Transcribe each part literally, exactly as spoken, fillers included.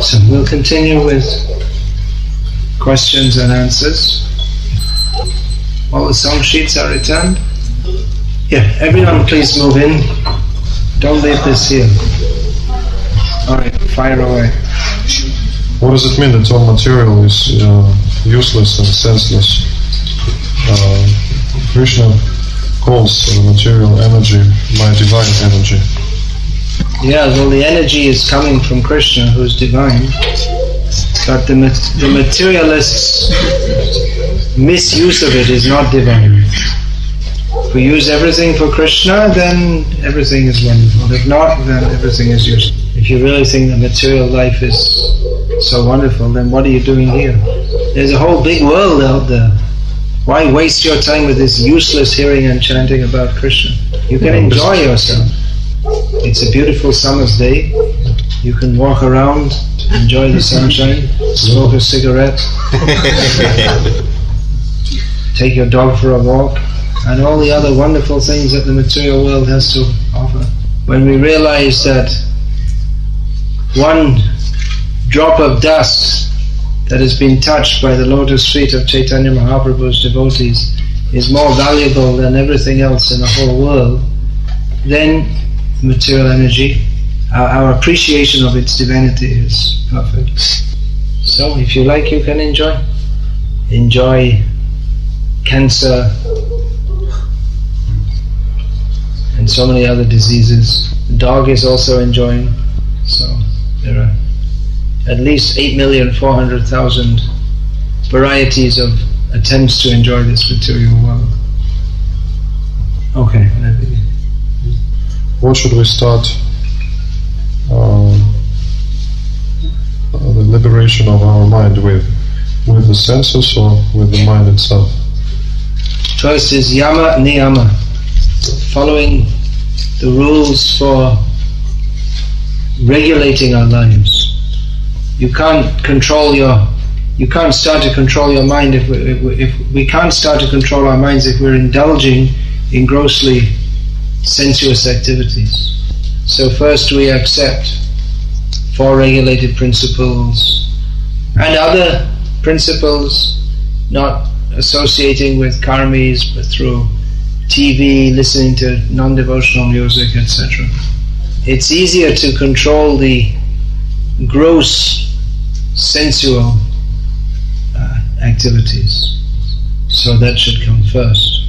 Awesome. We'll continue with questions and answers. All the song sheets are returned. Yeah, everyone please move in. Don't leave this here. Alright, fire away. What does it mean that all material is uh, useless and senseless? Uh, Krishna calls uh, material energy my divine energy. Yeah, well, the energy is coming from Krishna, who is divine, but the the materialists' misuse of it is not divine. If we use everything for Krishna, then everything is wonderful. If not, then everything is useless. If you really think that material life is so wonderful, then what are you doing here? There's a whole big world out there. Why waste your time with this useless hearing and chanting about Krishna? You can enjoy yourself. It's a beautiful summer's day. You can walk around, enjoy the sunshine, smoke a cigarette, take your dog for a walk, and all the other wonderful things that the material world has to offer. When we realize that one drop of dust that has been touched by the lotus feet of Chaitanya Mahaprabhu's devotees is more valuable than everything else in the whole world, then material energy, our, our appreciation of its divinity is perfect. So if you like, you can enjoy. Enjoy cancer and so many other diseases. The dog is also enjoying. So there are at least eight million four hundred thousand varieties of attempts to enjoy this material world. Okay, let me... What should we start uh, the liberation of our mind with? With the senses or with the mind itself? First is yama niyama, following the rules for regulating our lives. You can't control your, you can't start to control your mind if we, if we, if we can't start to control our minds if we're indulging in grossly sensuous activities. So first we accept four regulated principles and other principles, not associating with karmis but through T V, listening to non-devotional music, et cetera. It's easier to control the gross sensual uh, activities, so that should come first.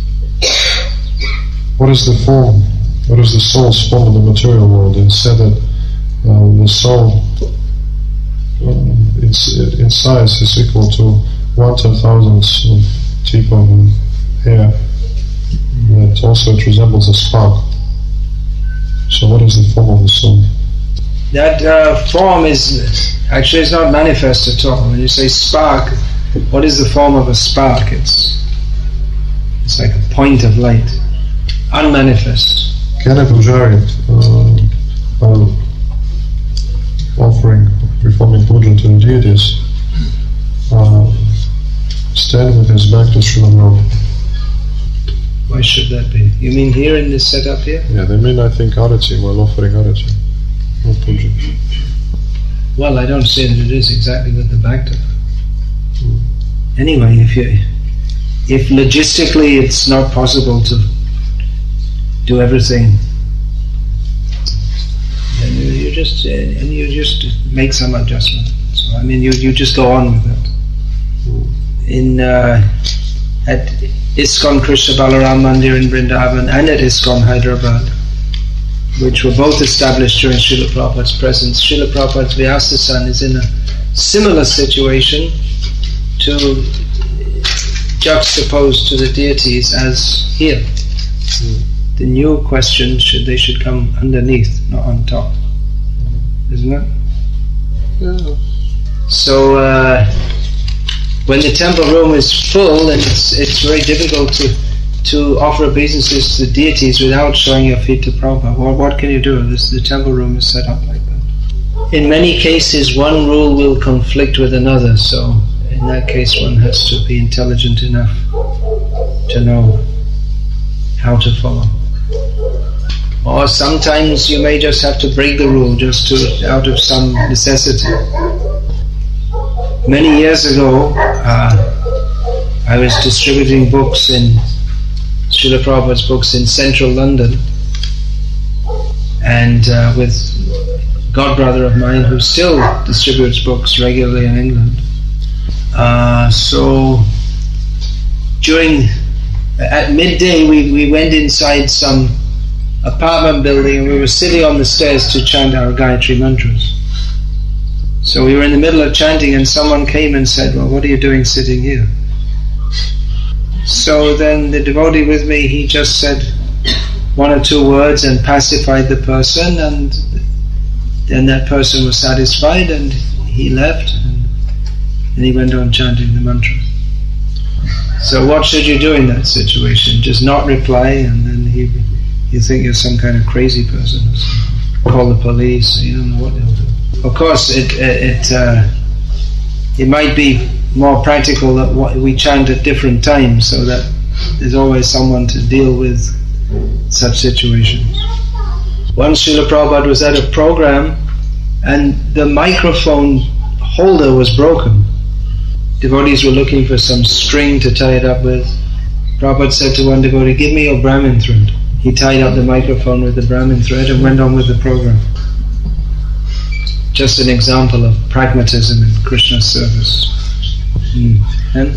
What is the form? What is the soul's form in the material world? It said that uh, the soul um, it's, it, in size is equal to one ten thousandths of tip of a hair. That also it resembles a spark. So what is the form of the soul? That uh, form is actually it's not manifest at all. When you say spark, what is the form of a spark? It's it's like a point of light, unmanifest. Can a pujari uh, uh, offering, performing puja to the deities, uh, stand with his back to Srila Prabhupada? Why should that be? You mean here in this setup here? Yeah, they mean I think arati while offering arati, not puja. Well, I don't say that it is exactly with the back to. Hmm. Anyway, if you, if logistically it's not possible to do everything, then you, you just uh, and you just make some adjustment. So I mean, you you just go on with it. Hmm. In uh, at ISKCON Krishna Balaram Mandir in Vrindavan and at ISKCON Hyderabad, which were both established during Srila Prabhupada's presence, Srila Prabhupada's Vyasa-san is in a similar situation to juxtaposed to the deities as here. Mm. The new question should they should come underneath, not on top. Mm. Isn't it? Yeah. So uh, when the temple room is full, then it's it's very difficult to to offer obeisances to the deities without showing your feet to Prabhupada. Well, what can you do? This, the temple room is set up like that. In many cases, one rule will conflict with another, so in that case one has to be intelligent enough to know how to follow. Or sometimes you may just have to break the rule just to out of some necessity. Many years ago, uh, I was distributing books in Srila Prabhupada's books in central London, and uh, with a godbrother of mine who still distributes books regularly in England. Uh, so during at midday we, we went inside some apartment building and we were sitting on the stairs to chant our Gayatri mantras. So we were in the middle of chanting and someone came and said, "Well, what are you doing sitting here?" So then the devotee with me, he just said one or two words and pacified the person, and then that person was satisfied and he left, and, and he went on chanting the mantra. So what should you do in that situation? Just not reply, and then he, you think you're some kind of crazy person. Call the police, you don't know what they'll do. Of course, it it it, uh, it might be more practical that what we chant at different times, so that there's always someone to deal with such situations. Once Srila Prabhupada was at a program and the microphone holder was broken. Devotees were looking for some string to tie it up with. Prabhupada said to one devotee, "Give me your Brahmin thread." He tied up the microphone with the Brahmin thread and went on with the program. Just an example of pragmatism in Krishna's service. Mm. And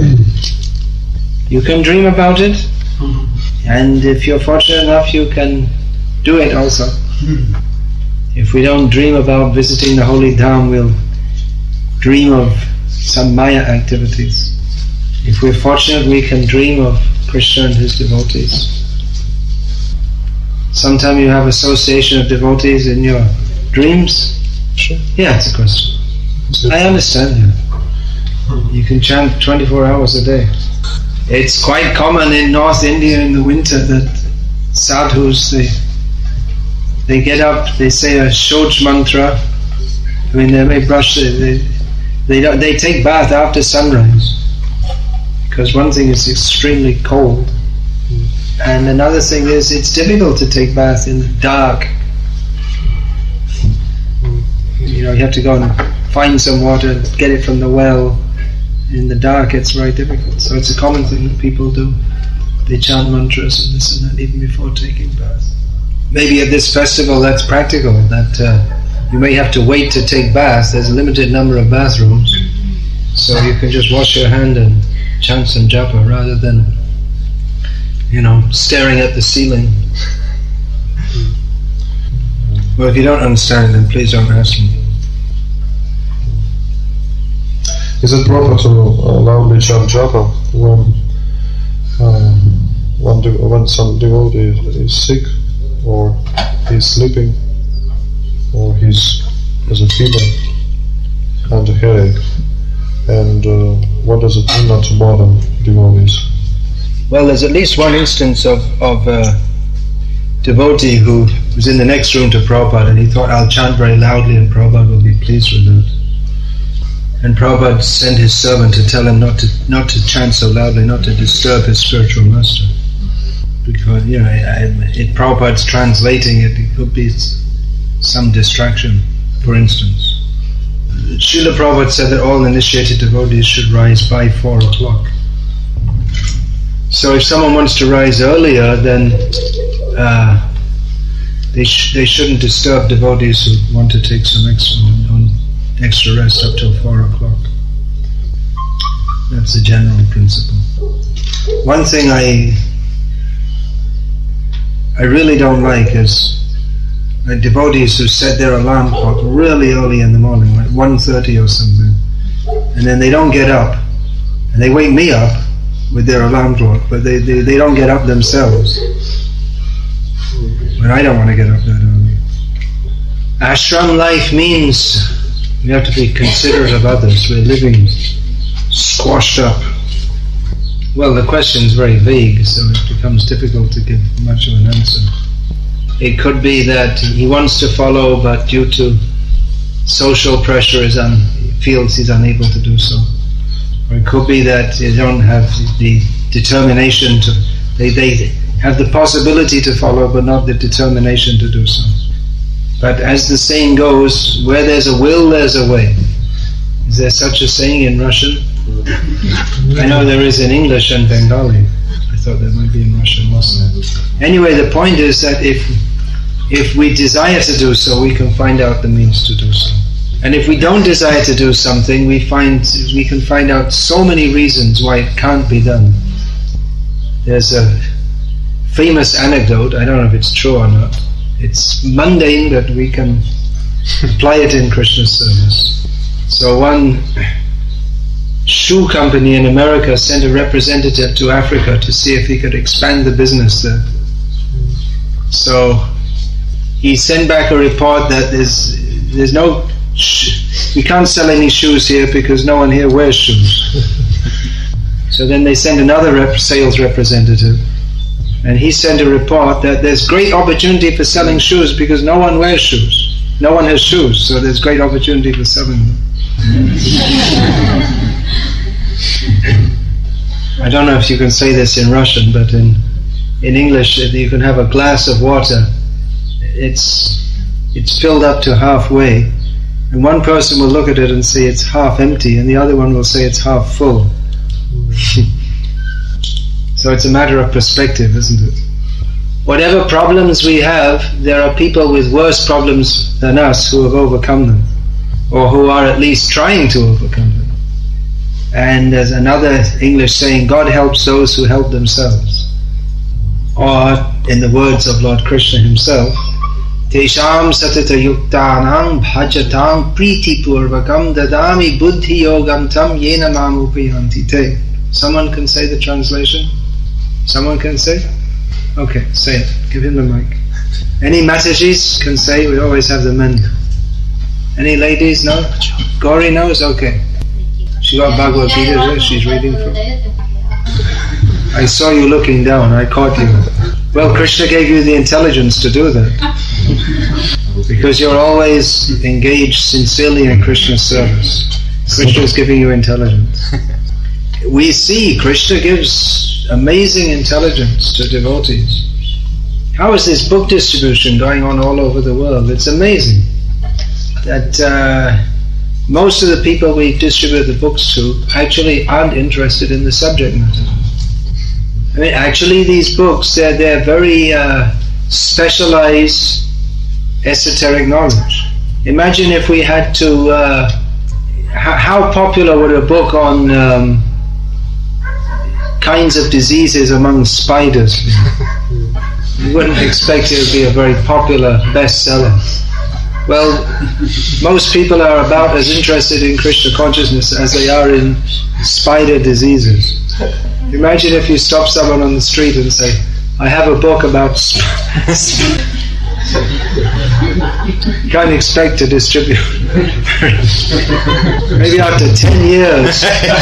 you can dream about it, and if you're fortunate enough, you can do it also. If we don't dream about visiting the holy dham, we'll dream of some Maya activities. If we're fortunate, we can dream of Krishna and his devotees. Sometimes you have association of devotees in your dreams. Sure. Yeah, it's a question. I understand you. You can chant twenty-four hours a day. It's quite common in North India in the winter that sadhus, they they get up, they say a Shoj mantra. I mean, they may brush, they they they, don't, they take bath after sunrise, because one thing is extremely cold, and another thing is it's difficult to take bath in the dark. You know, you have to go and find some water, get it from the well. In the dark, it's very difficult. So it's a common thing that people do. They chant mantras and this and that even before taking bath. Maybe at this festival that's practical, that uh, you may have to wait to take bath. There's a limited number of bathrooms, so you can just wash your hand and chant some japa rather than, you know, staring at the ceiling. Well, if you don't understand, then please don't ask me. Is it proper to uh, loudly chant japa when um, when, de- when some devotee is sick, or he's sleeping, or he's has a fever and a headache? And uh, what does it mean not to bother devotees? Well, there's at least one instance of of a devotee who was in the next room to Prabhupada, and he thought, "I'll chant very loudly and Prabhupada will be pleased with that." And Prabhupada sent his servant to tell him not to not to chant so loudly, not to disturb his spiritual master. Because, you know, if Prabhupada's translating it, it could be some distraction, for instance. Srila Prabhupada said that all initiated devotees should rise by four o'clock. So if someone wants to rise earlier, then uh, they sh- they shouldn't disturb devotees who want to take some extra on extra rest up till four o'clock. That's the general principle. One thing I I really don't like is like devotees who set their alarm clock really early in the morning, like one thirty or something, and then they don't get up, and they wake me up with their alarm clock, but they, they, they don't get up themselves. But I don't want to get up that early. Ashram life means we have to be considerate of others. We're living squashed up. Well, the question is very vague, so it becomes difficult to give much of an answer. It could be that he wants to follow, but due to social pressure, is un- feels he's unable to do so. Or it could be that they don't have the determination to. They they have the possibility to follow but not the determination to do so. But as the saying goes, where there's a will, there's a way. Is there such a saying in Russian? I know there is in English and Bengali. I thought there might be in Russian also. Anyway, the point is that if if we desire to do so, we can find out the means to do so. And if we don't desire to do something, we find we can find out so many reasons why it can't be done. There's a famous anecdote, I don't know if it's true or not. It's mundane, but we can apply it in Krishna service. So one shoe company in America sent a representative to Africa to see if he could expand the business there. So he sent back a report that there's there's no sh- we can't sell any shoes here because no one here wears shoes. So then they sent another rep- sales representative, and he sent a report that there's great opportunity for selling shoes because no one wears shoes. No one has shoes, so there's great opportunity for selling them. I don't know if you can say this in Russian, but in in English you can have a glass of water. It's it's filled up to halfway, and one person will look at it and say it's half empty, and the other one will say it's half full. So it's a matter of perspective, isn't it? Whatever problems we have, there are people with worse problems than us who have overcome them, or who are at least trying to overcome them. And there's another English saying, God helps those who help themselves. Or, in the words of Lord Krishna himself, Tesham satata yuktanam bhajatam priti purvakam dadami buddhi yogam tam yena mam upayanti te. Someone can say the translation? Someone can say? Okay, say it. Give him the mic. Any Matajis can say? We always have the men. Any ladies? No? Gauri knows? Okay. She got Bhagavad Gita there, she's reading from. I saw you looking down, I caught you. Well, Krishna gave you the intelligence to do that. Because you're always engaged sincerely in Krishna's service. Krishna is giving you intelligence. We see Krishna gives amazing intelligence to devotees. How is this book distribution going on all over the world? It's amazing that uh, most of the people we distribute the books to actually aren't interested in the subject matter. I mean, actually these books, they're, they're very uh, specialized esoteric knowledge. Imagine if we had to, uh, h- how popular would a book on um, kinds of diseases among spiders be? You wouldn't expect it would be a very popular bestseller. Well, most people are about as interested in Krishna consciousness as they are in spider diseases. Imagine if you stop someone on the street and say, I have a book about spiders. You can't expect to distribute. Maybe after ten years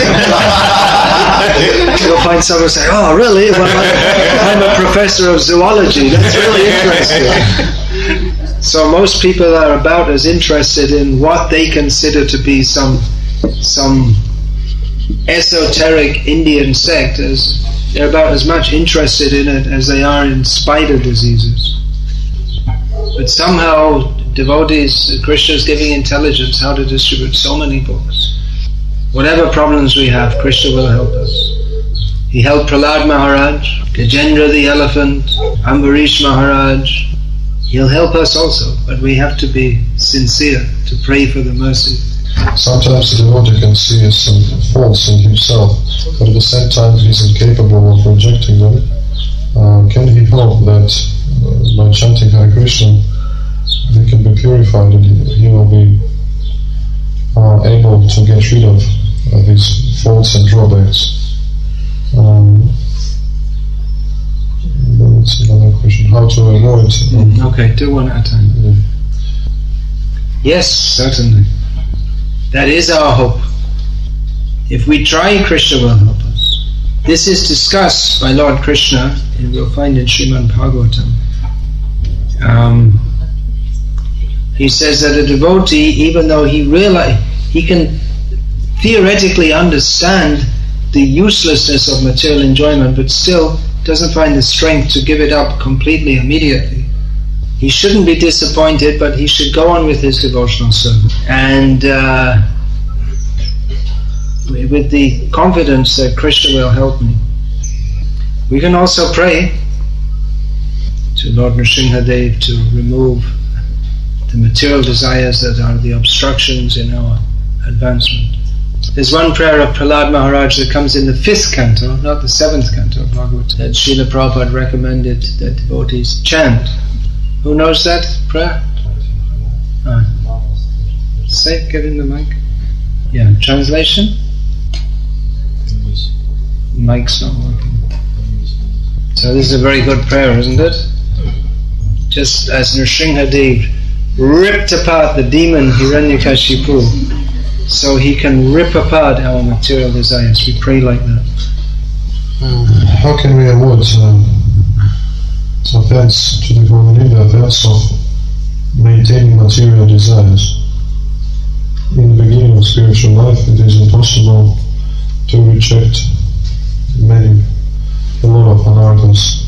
you'll find someone say, oh really? Well, I'm a professor of zoology. That's really interesting. So most people are about as interested in what they consider to be some some esoteric Indian sect as they're about as much interested in it as they are in spider diseases. But somehow devotees, Krishna is giving intelligence how to distribute so many books. Whatever problems we have, Krishna will help us. He helped Prahlad Maharaj, Gajendra the elephant, Ambarish Maharaj. He'll help us also, but we have to be sincere to pray for the mercy. Sometimes the devotee can see some faults in himself, but at the same time he's incapable of rejecting them. Uh, can he hope that uh, by chanting Hare Krishna he can be purified and he, he will be uh, able to get rid of uh, these faults and drawbacks? Um, that's another question. How to avoid... Um, okay, do one at a time. Yeah. Yes, certainly. That is our hope. If we try, Krishna will help us. This is discussed by Lord Krishna, and we'll find in Srimad Bhagavatam. Um, he says that a devotee, even though he realize, he can theoretically understand the uselessness of material enjoyment, but still doesn't find the strength to give it up completely immediately, he shouldn't be disappointed, but he should go on with his devotional service. And uh, with the confidence that Krishna will help me. We can also pray to Lord Nrsimhadev to remove the material desires that are the obstructions in our advancement. There's one prayer of Prahlad Maharaj that comes in the fifth canto, not the seventh canto of Bhagavatam, that Srila Prabhupada recommended that devotees chant. Who knows that prayer? Ah. Say, give him the mic. Yeah, translation? Mic's not working. So this is a very good prayer, isn't it? Just as Nrsimhadev ripped apart the demon Hiranyakashipu, so he can rip apart our material desires. We pray like that. Um, how can we avoid um, offense to the Govinda, offense of maintaining material desires? In the beginning of spiritual life, it is impossible to reject many, a lot of anarthas.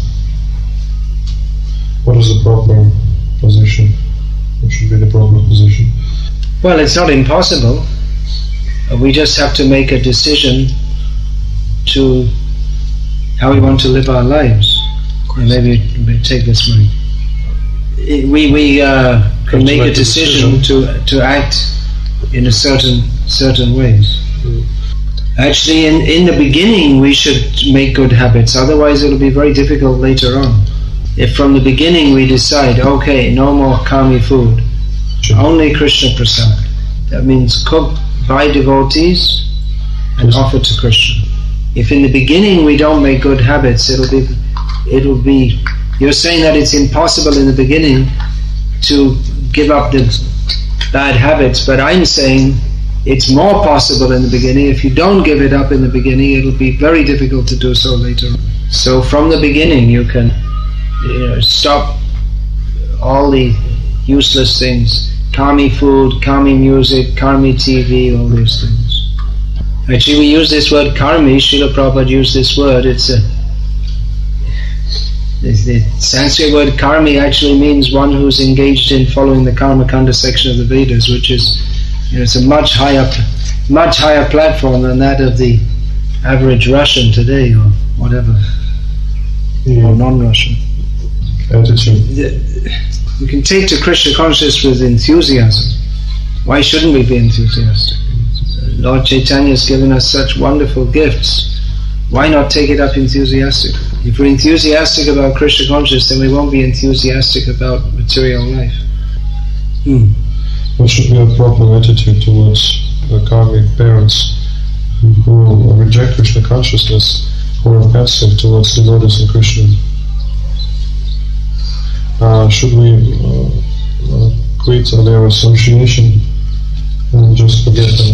What is the proper position? What should be the proper position? Well, it's not impossible. We just have to make a decision to how we want to live our lives. And maybe we take this money. We we uh, can make a decision, decision to to act in a certain certain ways. Mm. Actually, in, in the beginning, we should make good habits. Otherwise, it will be very difficult later on. If from the beginning we decide, okay, no more kami food, sure. Only Krishna Prasad. That means cooked by devotees and yes. offered to Krishna. If in the beginning we don't make good habits, it'll be, it'll be. You're saying that it's impossible in the beginning to give up the bad habits, but I'm saying it's more possible in the beginning. If you don't give it up in the beginning, it'll be very difficult to do so later on. So from the beginning you can you know, stop all the useless things. Kami food, kami music, kami T V, all these things. Actually, we use this word karmi. Srila Prabhupada used this word. It's a the Sanskrit word karmi actually means one who's engaged in following the Karmakanda section of the Vedas, which is, you know, it's a much higher, much higher platform than that of the average Russian today, or whatever, yeah. or non-Russian. Attitude. We can take to Krishna consciousness with enthusiasm. Why shouldn't we be enthusiastic? Lord Chaitanya has given us such wonderful gifts. Why not take it up enthusiastically? If we're enthusiastic about Krishna consciousness, then we won't be enthusiastic about material life. Hmm. What should be a proper attitude towards the karmic parents who reject Krishna consciousness, who are offensive towards devotees in Krishna? Uh, should we uh, uh, quit their association and just forget them?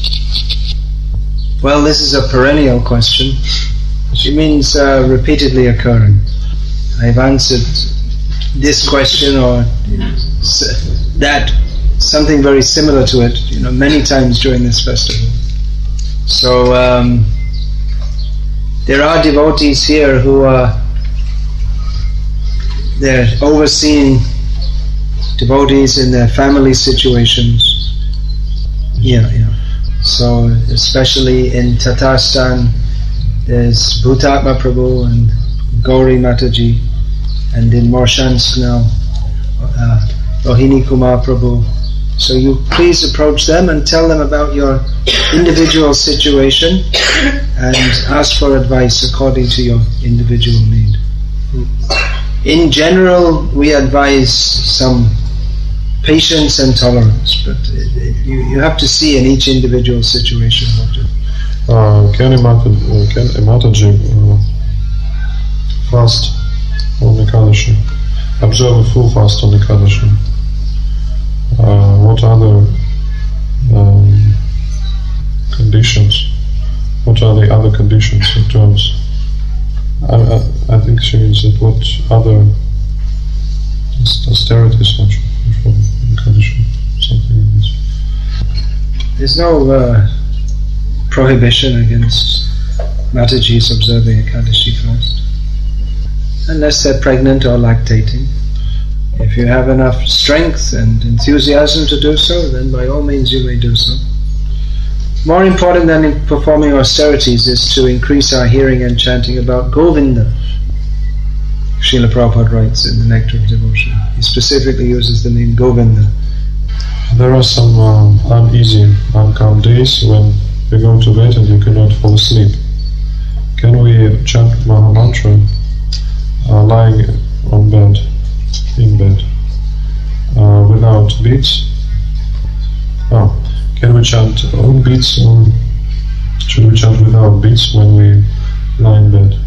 Well, this is a perennial question. It means uh, repeatedly occurring. I've answered this question or that, something very similar to it, you know, many times during this festival. So um, there are devotees here who are they're overseeing devotees in their family situations. Yeah, yeah. So especially in Tatarstan, there's Bhutatma Prabhu and Gauri Mataji, and in Morshansk now, uh, Rohini Kumar Prabhu. So you please approach them and tell them about your individual situation and ask for advice according to your individual need. In general, we advise some patience and tolerance, but it, it, you, you have to see in each individual situation what to do. Uh, can a Mataji, can a Mataji uh, fast on Ekadashi? Observe a full fast on Ekadashi? Uh, what other um, conditions? What are the other conditions in terms? I, I, I think she means that what other austerities one should perform in Ekadashi, something like this. There's no uh, prohibition against Mataji's observing Ekadashi fast. unless they're pregnant or lactating. If you have enough strength and enthusiasm to do so, then by all means you may do so. More important than in performing austerities is to increase our hearing and chanting about Govinda. Srila Prabhupada writes in the Nectar of Devotion. He specifically uses the name Govinda. There are some um, uneasy, uncalm days when you go to bed and you cannot fall asleep. Can we chant Mahamantra uh, lying on bed, in bed, uh, without beats? Oh, can we chant on beats, or should we chant without beats when we lie in bed?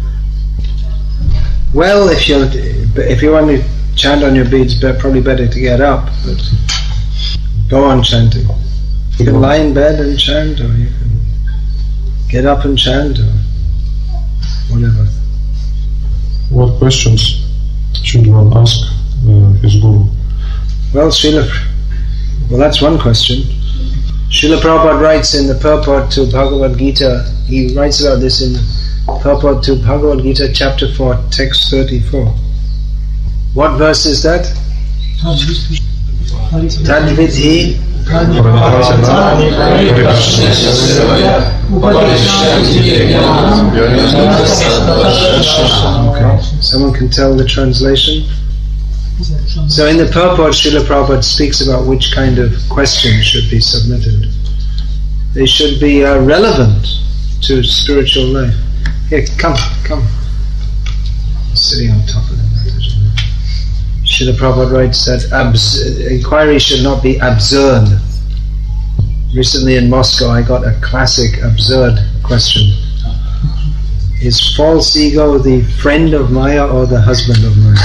Well, if you if you want to chant on your beads, probably better to get up, but go on chanting. You can lie in bed and chant, or you can get up and chant, or whatever. What questions should one ask uh, his guru? Well, Srila, well, that's one question. Srila Prabhupada writes in the purport to Bhagavad Gita, he writes about this in the purport to Bhagavad Gita, chapter four, text thirty-four. What verse is that? Tadvidhi Okay. Someone can tell the translation? So in the purport, Srila Prabhupada speaks about which kind of questions should be submitted. They should be uh, relevant to spiritual life. Here, come, come. Sitting on top of them. Srila Prabhupada writes that abs- inquiry should not be absurd. Recently in Moscow I got a classic absurd question. Is false ego the friend of Maya or the husband of Maya?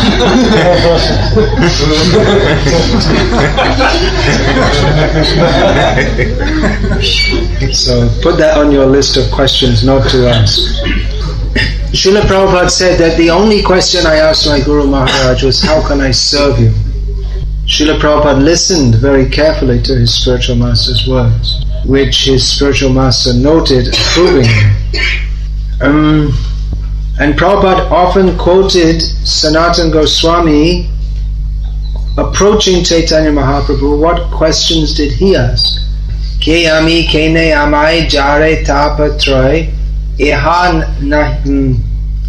So put that on your list of questions not to ask. Srila Prabhupada said that the only question I asked my Guru Maharaj was, how can I serve you? Srila Prabhupada listened very carefully to his spiritual master's words, which his spiritual master noted approvingly. Um, and Prabhupada often quoted Sanatana Goswami approaching Chaitanya Mahaprabhu. What questions did he ask? Ke ami kene amai jare tapatroy Iha nahi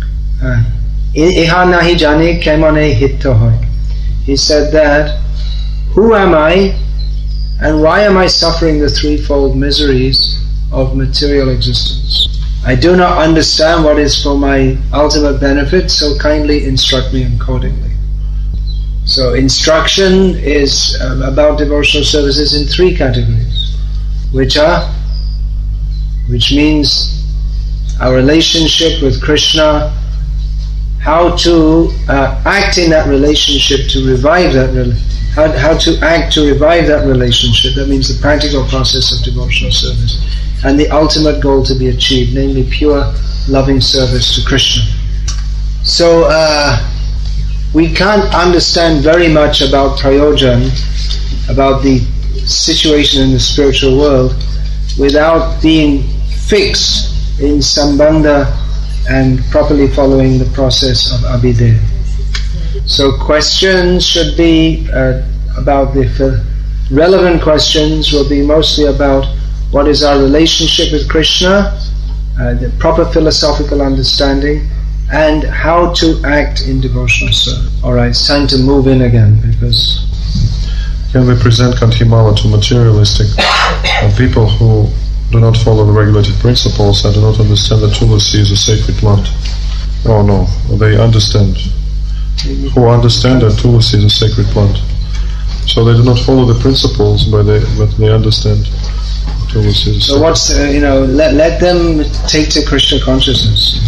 Iha nahi jane kemane hitto hoy. He said that, who am I and why am I suffering the threefold miseries of material existence? I do not understand what is for my ultimate benefit, so kindly instruct me accordingly. So instruction is uh, about devotional services in three categories, which are, which means our relationship with Krishna, how to uh, act in that relationship to revive that relationship, how, how to act to revive that relationship. That means the practical process of devotional service, and the ultimate goal to be achieved, namely pure loving service to Krishna. So uh, we can't understand very much about prayojan, about the situation in the spiritual world, without being fixed in sambandha and properly following the process of abhidheya. So questions should be uh, about the f- relevant questions will be mostly about what is our relationship with Krishna, uh, the proper philosophical understanding, and how to act in devotional service. Alright, it's time to move in again, because can we present Kanthimala to materialistic uh, people who do not follow the regulated principles and do not understand that Tulasi is a sacred plant? Oh no, they understand. Who understand that Tulasi is a sacred plant. So they do not follow the principles, but they but they understand Tulasi is a So what's, uh, you know, let, let them take to Krishna consciousness.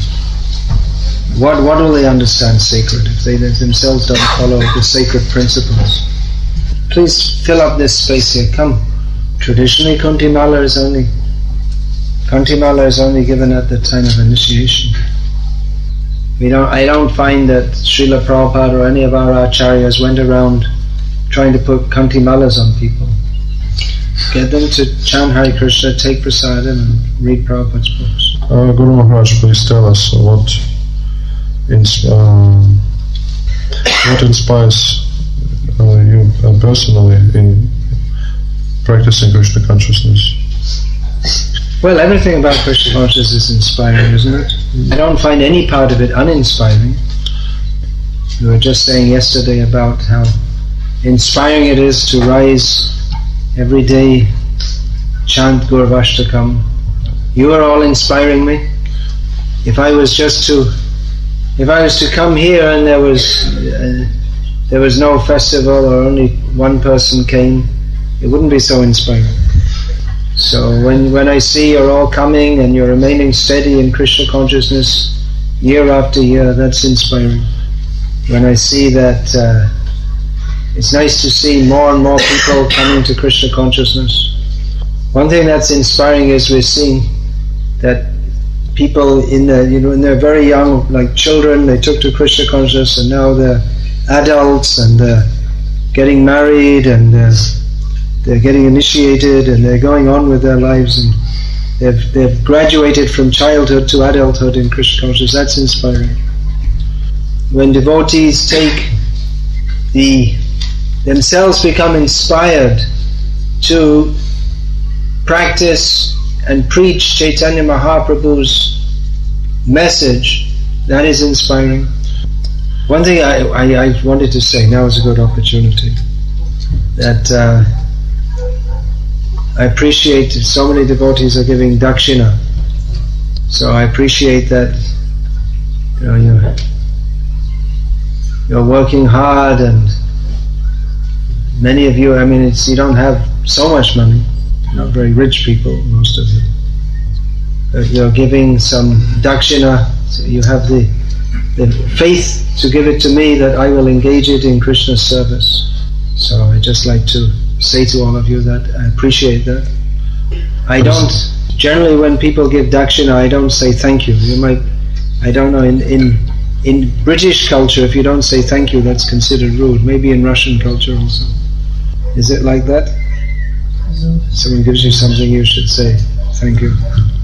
What what will they understand sacred if they themselves don't follow the sacred principles? Please fill up this space here. Come. Traditionally, Kanthimala is only Kanthimala is only given at the time of initiation. We don't. I don't find that Srila Prabhupada or any of our acharyas went around trying to put Kanthimalas on people. Get them to chant Hare Krishna, take prasadam, and read Prabhupada's books. Uh, Guru Maharaj, please tell us what ins- um, what inspires uh, you uh, personally in practicing Krishna consciousness? Well, everything about Krishna consciousness is inspiring, isn't it? I don't find any part of it uninspiring. We were just saying yesterday about how inspiring it is to rise every day, chant Gurvashtakam. You are all inspiring me. If I was just to, if I was to come here and there was uh, there was no festival or only one person came, it wouldn't be so inspiring. So when when I see you're all coming and you're remaining steady in Krishna consciousness year after year, that's inspiring. When I see that uh, it's nice to see more and more people coming to Krishna consciousness. One thing that's inspiring is we're seeing that people in the, you know, when they're very young, like children, they took to Krishna consciousness, and now they're adults and they're getting married and they're, they're getting initiated and they're going on with their lives, and they've they've graduated from childhood to adulthood in Krishna consciousness. That's inspiring. When devotees take the themselves become inspired to practice and preach Chaitanya Mahaprabhu's message, that is inspiring. One thing I, I, I wanted to say, now is a good opportunity, that uh, I appreciate so many devotees are giving dakshina. So I appreciate that, you know, you're, you're working hard, and many of you, I mean, it's, you don't have so much money, not very rich people, most of you. But you're giving some dakshina, so you have the, the faith to give it to me that I will engage it in Krishna's service. So I'd just like to say to all of you that I appreciate that. I don't, generally when people give dakshina, I don't say thank you. You might, I don't know, in, in, in British culture, if you don't say thank you, that's considered rude. Maybe in Russian culture also. Is it like that? Someone gives you something, you should say thank you.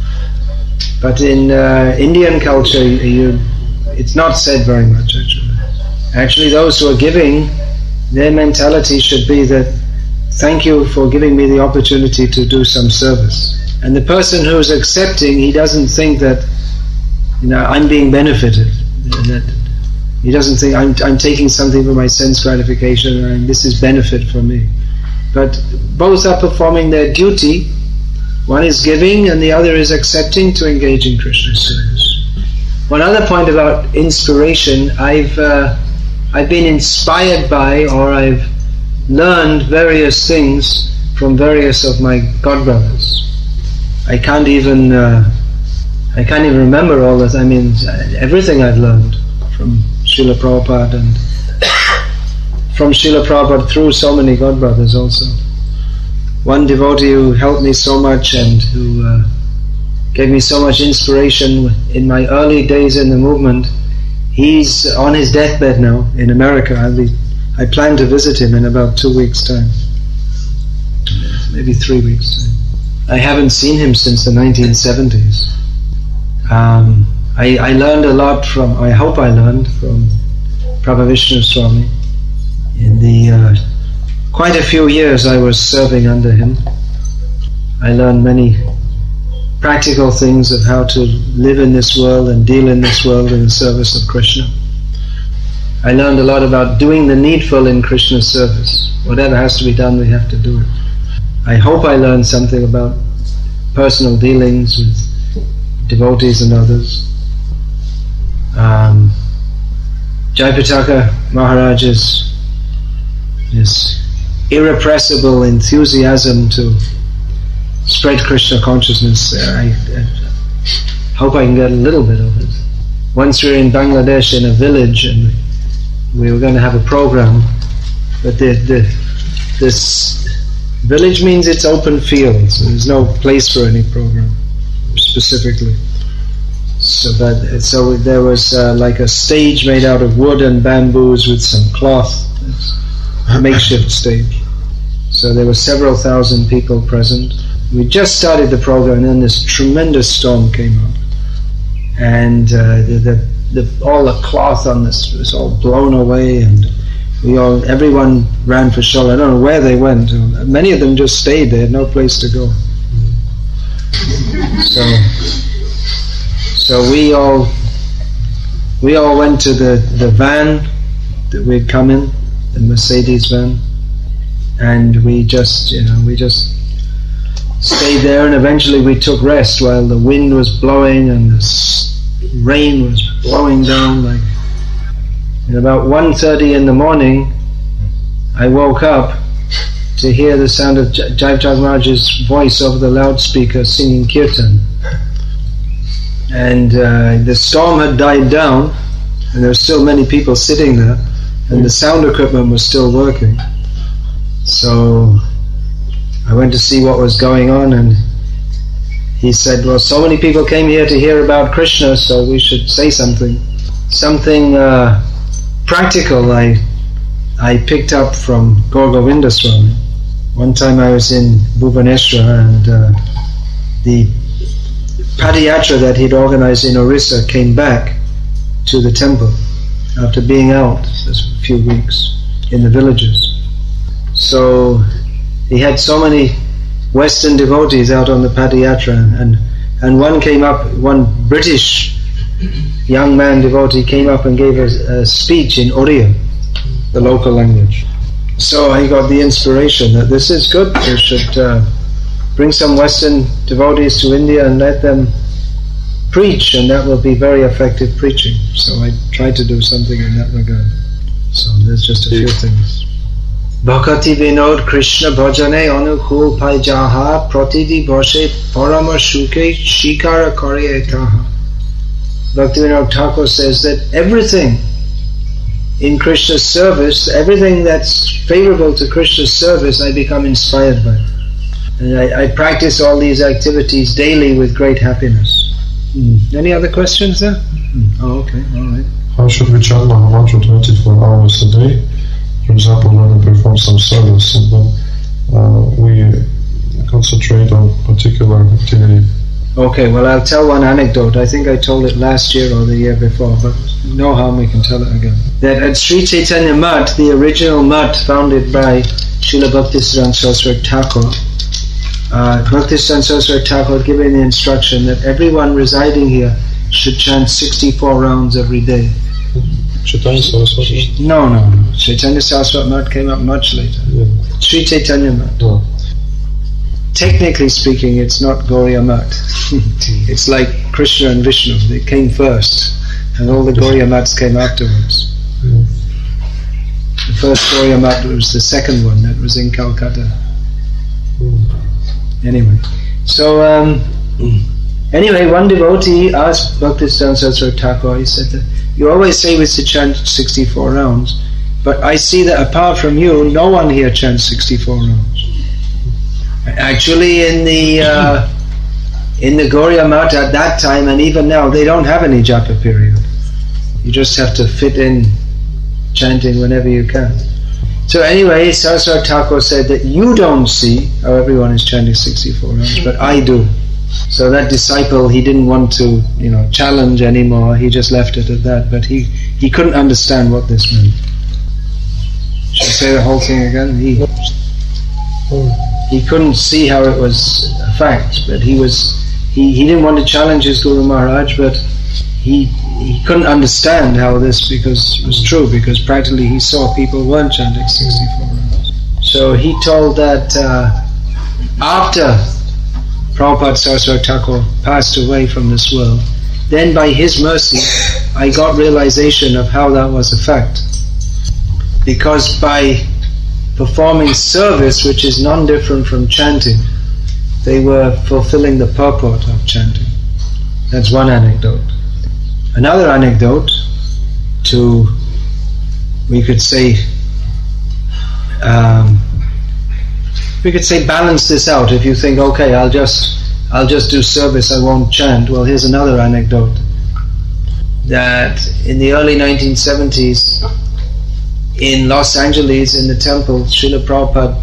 But in uh, Indian culture, you, it's not said very much actually. Actually, those who are giving, their mentality should be that thank you for giving me the opportunity to do some service. And the person who is accepting, he doesn't think that, you know, I'm being benefited. That he doesn't think I'm, I'm taking something for my sense gratification and this is benefit for me. But both are performing their duty. One is giving and the other is accepting to engage in Krishna's service. One other point about inspiration, I've uh, I've been inspired by, or I've learned various things from various of my godbrothers. I can't even uh, I can't even remember all that. I mean, everything I've learned from Srila Prabhupada and from Srila Prabhupada through so many godbrothers also. One devotee who helped me so much and who uh, gave me so much inspiration in my early days in the movement, he's on his deathbed now in America. I'll be, I plan to visit him in about two weeks' time. Maybe three weeks' time. I haven't seen him since the nineteen seventies. Um, I, I learned a lot from, I hope I learned from Prabhu Vishnu Swami. In the uh, quite a few years I was serving under him. I learned many practical things of how to live in this world and deal in this world in the service of Krishna. I learned a lot about doing the needful in Krishna's service. Whatever has to be done, we have to do it. I hope I learned something about personal dealings with devotees and others. Um, Jayapataka Maharaj's his irrepressible enthusiasm to spread Krishna consciousness. I, I hope I can get a little bit of it. Once we were in Bangladesh in a village and we were going to have a program, but the, the, this village means it's open fields. There's no place for any program specifically. So that so there was uh, like a stage made out of wood and bamboos with some cloth. A makeshift stage. So there were several thousand people present. We just started the program and then this tremendous storm came up. And uh, the, the, the, all the cloth on this was all blown away, and we all, everyone ran for shelter. I don't know where they went. Many of them just stayed. They had no place to go. So, so we all we all went to the, the van that we'd come in, the Mercedes van, and we just, you know, we just stayed there, and eventually we took rest while the wind was blowing and the s- rain was blowing down. Like, at about one thirty in the morning, I woke up to hear the sound of J- Jayapataka Maharaj's voice over the loudspeaker singing kirtan. And uh, the storm had died down, and there were still many people sitting there, and the sound equipment was still working. So I went to see what was going on, and he said, well, so many people came here to hear about Krishna, so we should say something. Something uh, practical I I picked up from Gaur Govinda Swami. One time I was in Bhubaneswar, and uh, the Padayatra that he'd organized in Orissa came back to the temple after being out for a few weeks in the villages. So he had so many Western devotees out on the Padayatra, and and one came up, one British young man devotee came up and gave a, a speech in Oriya, the local language. So I got the inspiration that this is good. We should uh, bring some Western devotees to India and let them preach, and that will be very effective preaching. So I tried to do something in that regard. So there's just a few things. Bhakati Vinod Krishna Bhajane Anukul Pai Jaha Pratidi Bhashe Parama Shuke Shikara Kare Etaha. Bhaktivinoda Thakur says that everything in Krishna's service, everything that's favorable to Krishna's service, I become inspired by. And I, I practice all these activities daily with great happiness. Mm. Any other questions there? Mm. Oh, okay, all right. How should we chant Mahamantra twenty-four hours a day? For example, when we perform some service and then uh, we concentrate on particular activity. Okay, well, I'll tell one anecdote. I think I told it last year or the year before, but no harm, we can tell it again. That at Sri Chaitanya Mutt, the original mutt founded by Srila Bhaktisiddhanta Saraswati Thakur, uh, Bhaktisiddhanta Saraswati Thakur had given the instruction that everyone residing here should chant sixty-four rounds every day. Chaitanya Saraswati? No, no, no. Chaitanya Saraswati Mutt came up much later. Yeah. Sri Chaitanya Mutt. Yeah. Technically speaking, it's not Gauriya Mutt. It's like Krishna and Vishnu. They came first, and all the Gauriya Mutts came afterwards. Yeah. The first Gauriya Mutt was the second one that was in Calcutta. Mm. Anyway, so um, anyway, one devotee asked Bhaktisiddhanta Saraswati Thakur, he said that you always say we should chant sixty-four rounds, but I see that apart from you, no one here chants sixty-four rounds. Actually, in the uh, in the Gauriya Mutt at that time, and even now, they don't have any japa period. You just have to fit in chanting whenever you can. So anyway, Saraswati Thakur said that you don't see how everyone is chanting sixty-four rounds, but I do. So that disciple, he didn't want to, you know, challenge anymore. He just left it at that. But he, he couldn't understand what this meant. Should I say the whole thing again? He he couldn't see how it was a fact, but he was he, he didn't want to challenge his Guru Maharaj, but he he couldn't understand how this because was true, because practically he saw people weren't chanting sixty-four rounds. So he told that uh, after Prabhupada Saraswati Thakur passed away from this world, then by his mercy I got realization of how that was a fact. Because by performing service, which is non-different from chanting, they were fulfilling the purport of chanting. That's one anecdote. Another anecdote, to, we could say, um, we could say balance this out. If you think, okay, I'll just I'll just do service, I won't chant. Well, here's another anecdote. That in the early nineteen seventies, in Los Angeles, in the temple, Srila Prabhupada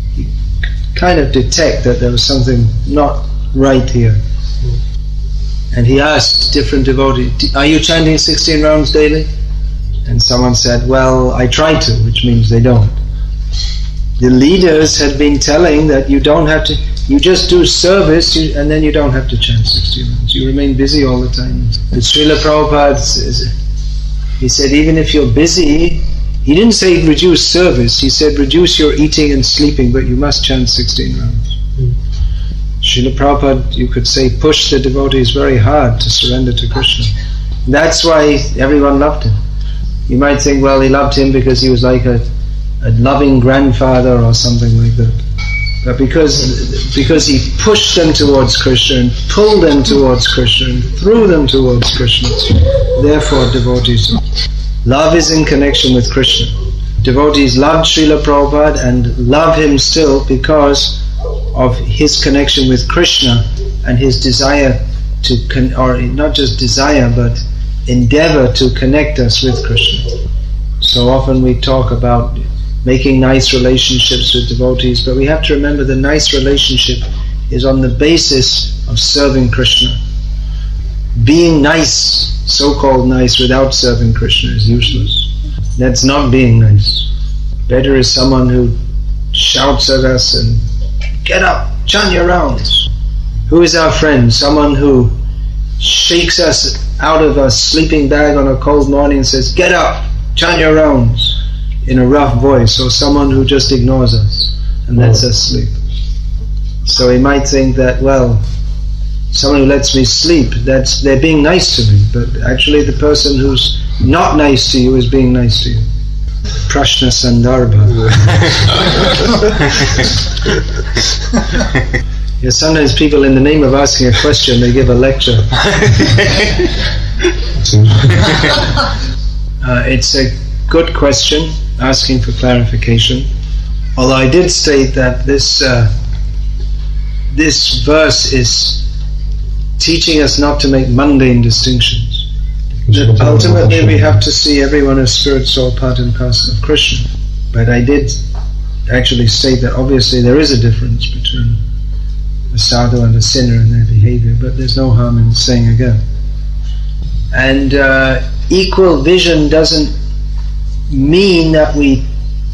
kind of detect that there was something not right here. And he asked different devotees, are you chanting sixteen rounds daily? And someone said, well, I try to, which means they don't. The leaders had been telling that you don't have to, you just do service you, and then you don't have to chant sixteen rounds. You remain busy all the time. But Srila Prabhupada, he said, even if you're busy, he didn't say reduce service, he said reduce your eating and sleeping, but you must chant sixteen rounds. Mm. Srila Prabhupada, you could say, pushed the devotees very hard to surrender to Krishna. That's why everyone loved him. You might think, well, he loved him because he was like a, a loving grandfather or something like that. But because because he pushed them towards Krishna and pulled them towards Krishna and threw them towards Krishna, therefore devotees. Love is in connection with Krishna. Devotees loved Srila Prabhupada and love him still because of his connection with Krishna and his desire to, con- or not just desire, but endeavor to connect us with Krishna. So often we talk about making nice relationships with devotees, but we have to remember the nice relationship is on the basis of serving Krishna. Being nice, so-called nice, without serving Krishna is useless. That's not being nice. Better is someone who shouts at us and, get up, chant your rounds. Who is our friend? Someone who shakes us out of a sleeping bag on a cold morning and says, get up, chant your rounds, in a rough voice, or someone who just ignores us and lets us sleep. So he might think that, well, someone who lets me sleep, that's they're being nice to me, but actually the person who's not nice to you is being nice to you. Prashna Sandarbha. Yeah, sometimes people, in the name of asking a question, they give a lecture. uh, it's a good question, asking for clarification. Although I did state that this uh, this verse is teaching us not to make mundane distinctions. That ultimately we have to see everyone as spirit, soul, part and parcel of Krishna. But I did actually state that obviously there is a difference between a sadhu and a sinner in their behavior, but there's no harm in saying again. And uh, equal vision doesn't mean that we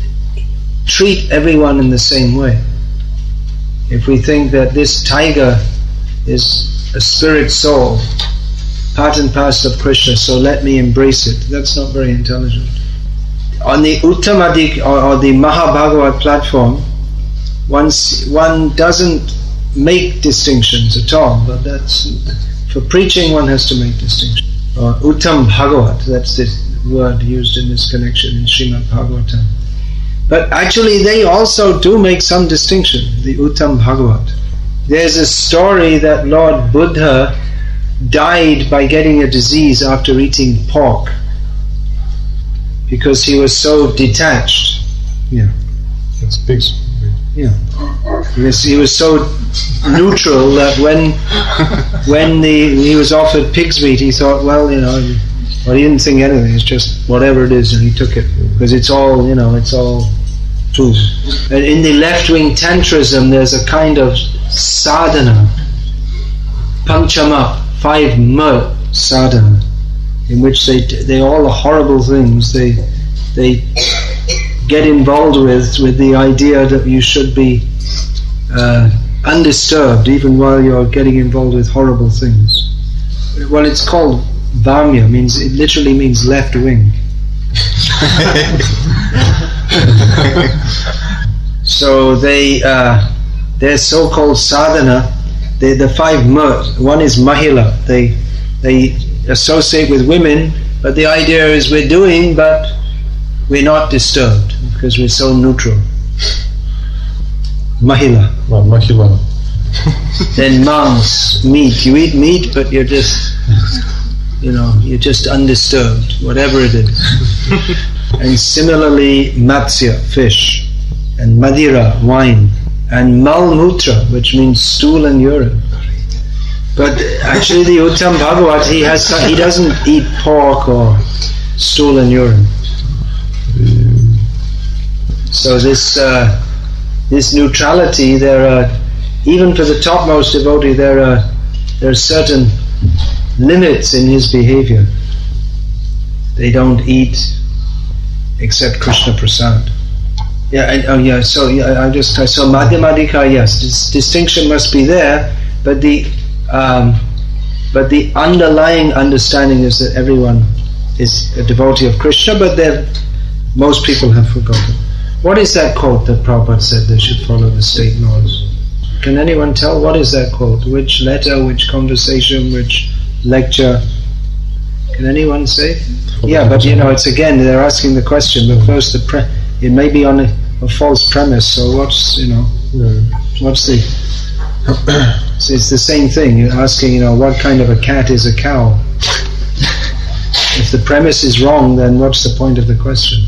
treat everyone in the same way. If we think that this tiger is a spirit soul, part and parcel of Krishna, so let me embrace it, that's not very intelligent. On the Uttamadik or, or the Mahabhagavat platform, once one doesn't make distinctions at all, but that's for preaching one has to make distinctions. Or Uttam Bhagavat, that's the word used in this connection in Srimad Bhagavatam. But actually they also do make some distinction, the Uttam Bhagavat. There's a story that Lord Buddha died by getting a disease after eating pork because he was so detached. Yeah. That's pigs. Yeah. Because he was so neutral that when when the, he was offered pig's meat, he thought, well, you know, well, he didn't think anything, it's just whatever it is, and he took it. Because it's all, you know, it's all true. And in the left-wing Tantrism, there's a kind of sadhana, panchama, five ma sadhana, in which they they all the horrible things they they get involved with with the idea that you should be uh, undisturbed even while you're getting involved with horrible things. Well, it's called Vamya, means it literally means left wing. So they uh, their so-called sadhana, they, the five ma, one is mahila. They they associate with women, but the idea is we're doing, but we're not disturbed because we're so neutral. Mahila. Well, mahila. Then mans, meat. You eat meat, but you're just, you know, you're just undisturbed, whatever it is. And similarly, matsya, fish, and madira, wine, and malmutra, which means stool and urine. But actually, the Uttam Bhagavat, he has he doesn't eat pork or stool and urine. So this uh, this neutrality, there are, even for the topmost devotee, there are there are certain limits in his behavior. They don't eat except Krishna Prasad. Yeah, and, oh yeah, so yeah, I just, so Madhyamadika, yes, this distinction must be there, but the, um, but the underlying understanding is that everyone is a devotee of Krishna, but most people have forgotten. What is that quote that Prabhupada said they should follow the state laws? Can anyone tell what is that quote? Which letter, which conversation, which lecture? Can anyone say? Yeah, but you know, it's again, they're asking the question, but first the pre- it may be on a, a false premise, so what's, you know, yeah. what's the... So it's the same thing, you're asking, you know, what kind of a cat is a cow? If the premise is wrong, then what's the point of the question?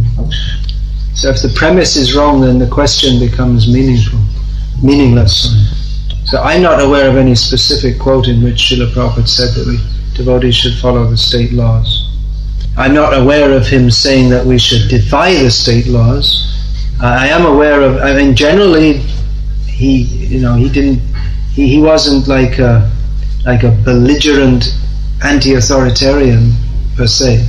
So if the premise is wrong, then the question becomes meaningful, meaningless. So I'm not aware of any specific quote in which Srila Prabhupada said that we devotees should follow the state laws. I'm not aware of him saying that we should defy the state laws. Uh, I am aware of, I mean, generally, he, you know, he didn't, he, he wasn't like a, like a belligerent anti-authoritarian per se.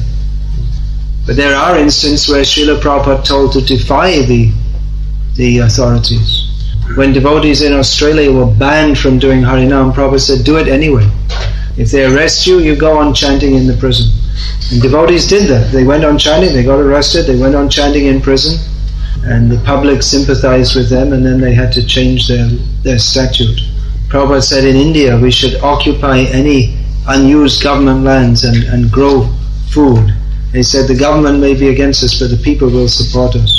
But there are instances where Srila Prabhupada told to defy the, the authorities. When devotees in Australia were banned from doing Harinam, Prabhupada said, do it anyway. If they arrest you, you go on chanting in the prison. And devotees did that. They went on chanting, they got arrested, they went on chanting in prison, and the public sympathized with them, and then they had to change their, their statute. Prabhupada said in India we should occupy any unused government lands and, and grow food. He said the government may be against us, but the people will support us.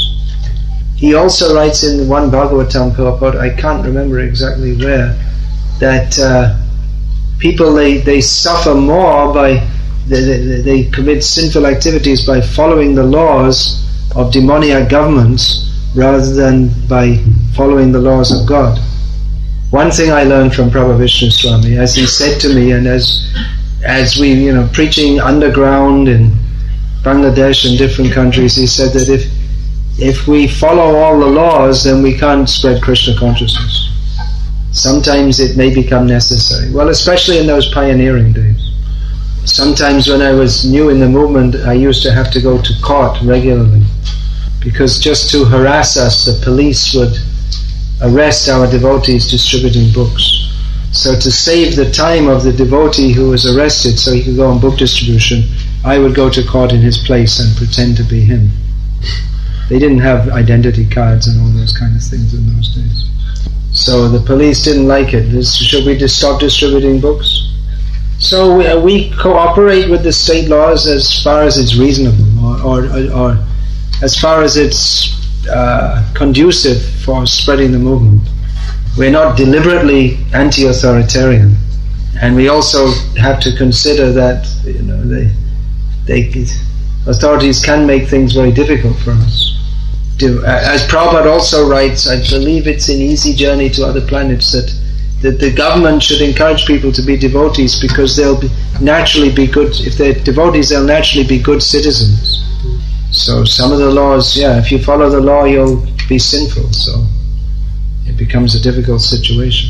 He also writes in one Bhagavatam purport, I can't remember exactly where, that uh, people, they, they suffer more by, they, they, they commit sinful activities by following the laws of demoniac governments rather than by following the laws of God. One thing I learned from Prabhu Vishnu Swami, as he said to me, and as as we, you know, preaching underground in Bangladesh and different countries, he said that if if we follow all the laws, then we can't spread Krishna consciousness. Sometimes it may become necessary. Well, especially in those pioneering days. Sometimes when I was new in the movement, I used to have to go to court regularly, because just to harass us, the police would arrest our devotees distributing books. So to save the time of the devotee who was arrested so he could go on book distribution, I would go to court in his place and pretend to be him. They didn't have identity cards and all those kind of things in those days. So the police didn't like it. This, should we just stop distributing books? So we, uh, we cooperate with the state laws as far as it's reasonable, or, or, or as far as it's uh, conducive for spreading the movement. We're not deliberately anti-authoritarian, and we also have to consider that, you know, they, they, authorities can make things very difficult for us. To, as Prabhupada also writes, I believe it's in Easy Journey to Other Planets, that that the government should encourage people to be devotees because they'll be, naturally be good. If they're devotees, they'll naturally be good citizens. So some of the laws, yeah, if you follow the law, you'll be sinful. So it becomes a difficult situation.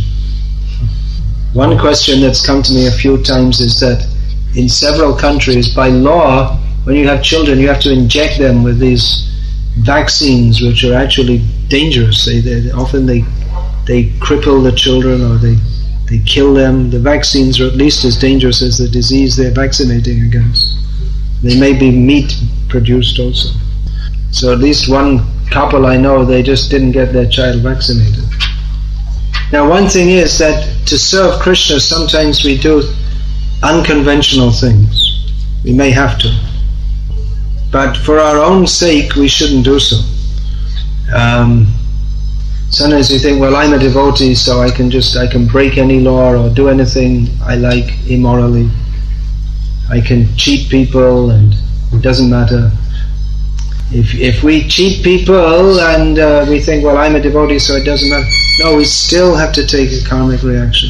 One question that's come to me a few times is that in several countries, by law, when you have children, you have to inject them with these vaccines which are actually dangerous. They, they often they they cripple the children, or they they kill them. The vaccines are at least as dangerous as the disease they're vaccinating against. They may be meat produced also. So at least one couple I know, they just didn't get their child vaccinated. Now one thing is that to serve Krishna, sometimes we do unconventional things. We may have to. But for our own sake, we shouldn't do so. Um, sometimes we think, well, I'm a devotee, so I can just, I can break any law or do anything I like immorally. I can cheat people and it doesn't matter. If if we cheat people and uh, we think, well, I'm a devotee, so it doesn't matter. No, we still have to take a karmic reaction.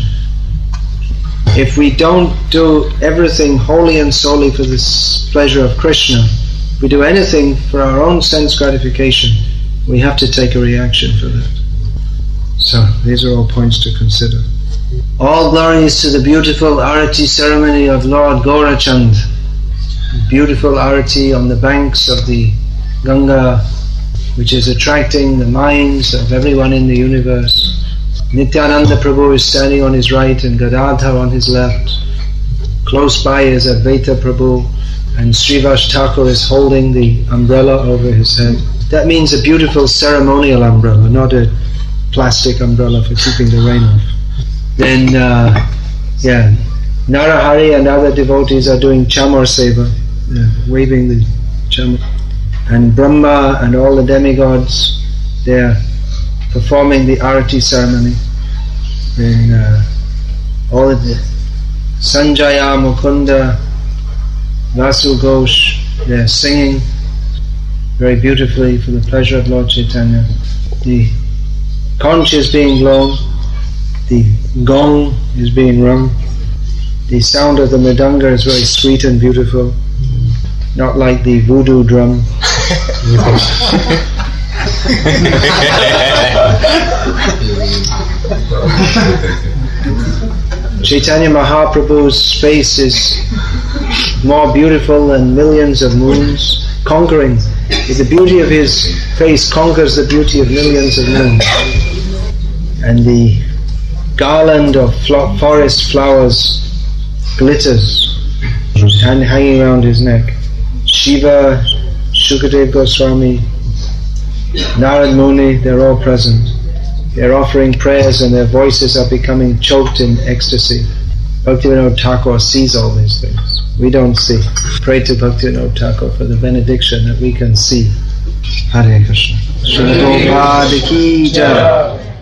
If we don't do everything wholly and solely for the pleasure of Krishna, if we do anything for our own sense gratification, we have to take a reaction for that. So these are all points to consider. All glories to the beautiful Arati ceremony of Lord Gaurachand. Beautiful Arati on the banks of the Ganga, which is attracting the minds of everyone in the universe. Nityananda Prabhu is standing on his right and Gadadhar on his left. Close by is Advaita Prabhu, and Srivas Thakur is holding the umbrella over his head. That means a beautiful ceremonial umbrella, not a plastic umbrella for keeping the rain off. Then, uh, yeah, Narahari and other devotees are doing Chamar Seva, uh, waving the Chamar. And Brahma and all the demigods, they are performing the Arati ceremony. And uh, all of the Sanjaya, Mukunda, Vasu Ghosh, they are singing very beautifully for the pleasure of Lord Chaitanya. The conch is being blown, the gong is being rung, the sound of the mridanga is very sweet and beautiful, not like the voodoo drum. Chaitanya Mahaprabhu's face is more beautiful than millions of moons, conquering. The beauty of his face conquers the beauty of millions of moons. And the garland of flo- forest flowers glitters and hanging around his neck. Shiva, Shukadev Goswami, Narad Muni, they're all present. They're offering prayers and their voices are becoming choked in ecstasy. Bhaktivinoda Thakur sees all these things. We don't see. Pray to Bhaktivinoda Thakur for the benediction that we can see. Hare Krishna. Srila Prabhupada ki jai.